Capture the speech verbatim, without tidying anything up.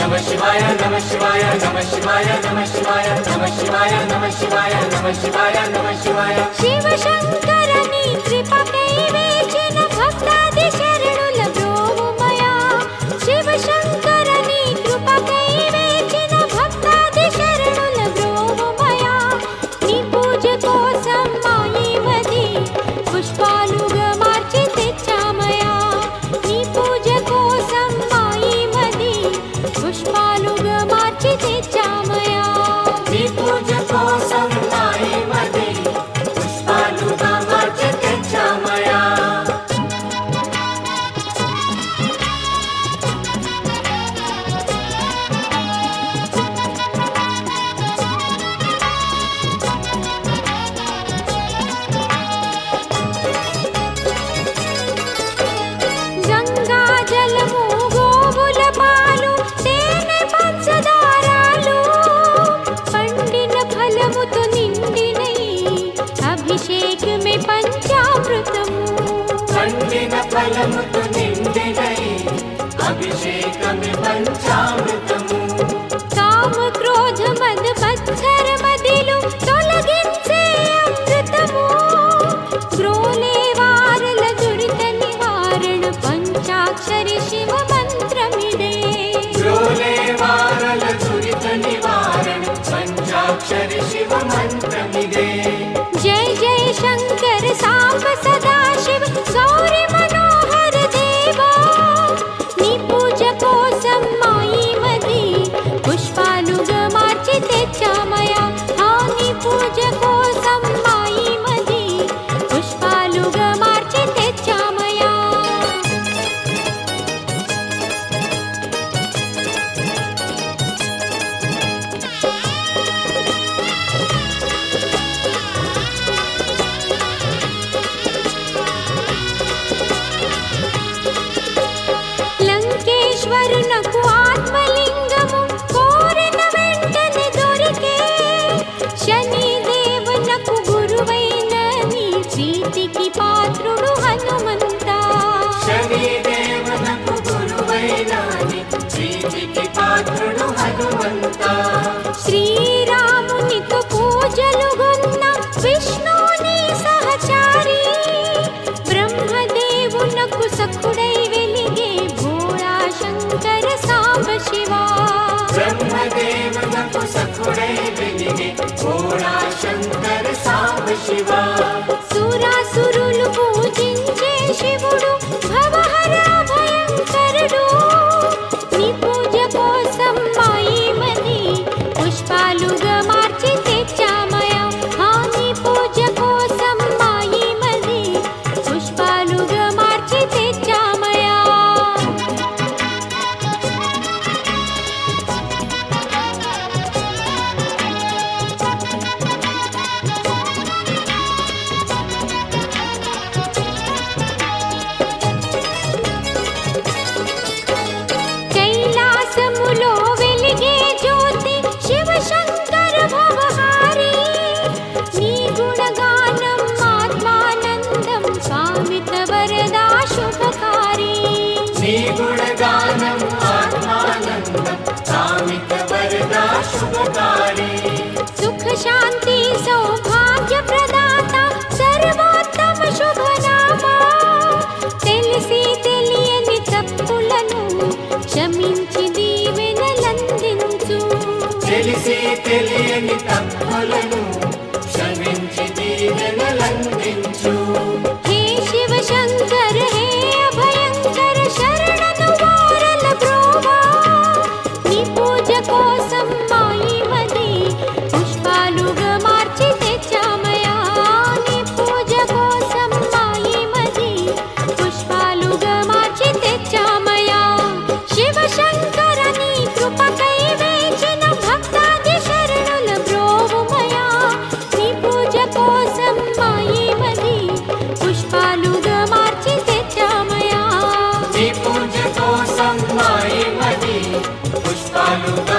नमः शिवाय नमः शिवाय नमः शिवाय नमः शिवाय नमः शिवाय नमः शिवाय नमः शिवाय नमः शिवाय शिव शंकरनी कृपा कैवेचिन भक्तादि शरणुल ब्रोमया शिव शंकरनी कृपा कैवेचिन भक्तादि शरणुल ब्रोमया नी पूज కోసం మాయి మది పుష్పాలుగా మార్చి తెచ్చామయా నీ పూజ కోసం మాయి మది పుష్పాలుగా మార్చి తెచ్చామయా నీ పూజ కోసం మాయి మది పుష్పాలుగా మార్చి తెచ్చామయా గంగా జలము గోవుల పాలు తేనె పంచదారాలు పండిన ఫలముతో నిండినై అభిషేక్ మే పంచామృతము పండిన ఫలముతో నిండినై అభిషేక మే పంచామృతము కామ క్రోధ మద మత్సర మదిలు తొలగించే అమృతము గ్రోలే వారల దురిత నివారణ పంచాక్షరి శివ మంత్రమిదే గ్రోలే వారల దురిత నివారణ పంచాక్షరి శివ మంత్రమిదే జయ జయ శంకర సాంబ సదాశివ గౌరీ మనోహర దేవా నీ పూజ కోసం మాయి మది పుష్పాలుగా మార్చి తెచ్చామయా ఆ నీ పూజ కోసం మాయి మది పుష్పాలుగా మార్చి తెచ్చామయా లంకేశ్వరునకు ఆత్మలింగము కోరిన వెంటనే దొరికే శని దేవునకు గురువైన నీ ప్రీతికి పాత్రుడు హనుమంత శని దేవునకు గురువైన నీ ప్రీతికి పాత్రుడు హనుమంత శ్రీరామునితో పూజలు గున్న విష్ణుని సహచారి బ్రహ్మదేవునకు సఖుడై వెలిగే భోళా శంకర సాంబ శివా బ్రహ్మదేవునకు సఖుడై వెలిగే భోళా శంకర సాంబ శివా సురాసురులు పూజించే శివుడు భవహర భయంకరుడు నీ పూజ కోసం మాయి మది పుష్పాలుగా మార్చి తెచ్చామయా ఆ నీ పూజ కోసం మాయి మది పుష్పాలుగా మార్చి తెచ్చామయా కైలాసములో వెలిగే జ్యోతి శివ శంకర భవహారి నీ గుణగానం ఆత్మానందం కామిత వరదా శుభకారి నీ గుణగానం ఆత్మానందం కామిత వరదా శుభకారి సుఖ శాంతి సౌభాగ్య ప్రదాత సర్వోత్తమ శుభనామా తెలిసి తెలియని తప్పులను క్షమించి దీవెనలందించు తెలిసి తెలియని తప్పులను క్షమించి దీవెనలందించు హే శివ శంకర హే అభయంకర శరణను వారల బ్రోవా నీ పూజ కోసం మాయి మది పుష్పాలుగా మార్చి తెచ్చామయా నీ పూజ కోసం మాయి మది పుష్పాలుగా మార్చి తెచ్చామయా శివ శంకర నీ కృప కైవేచిన భక్తాది శరణుల బ్రోవుమయా నీ పూజ కోసం మాయి మది పుష్పాలుగా మార్చి తెచ్చామయా నీ పూజ కోసం మాయి మది పుష్పాలుగా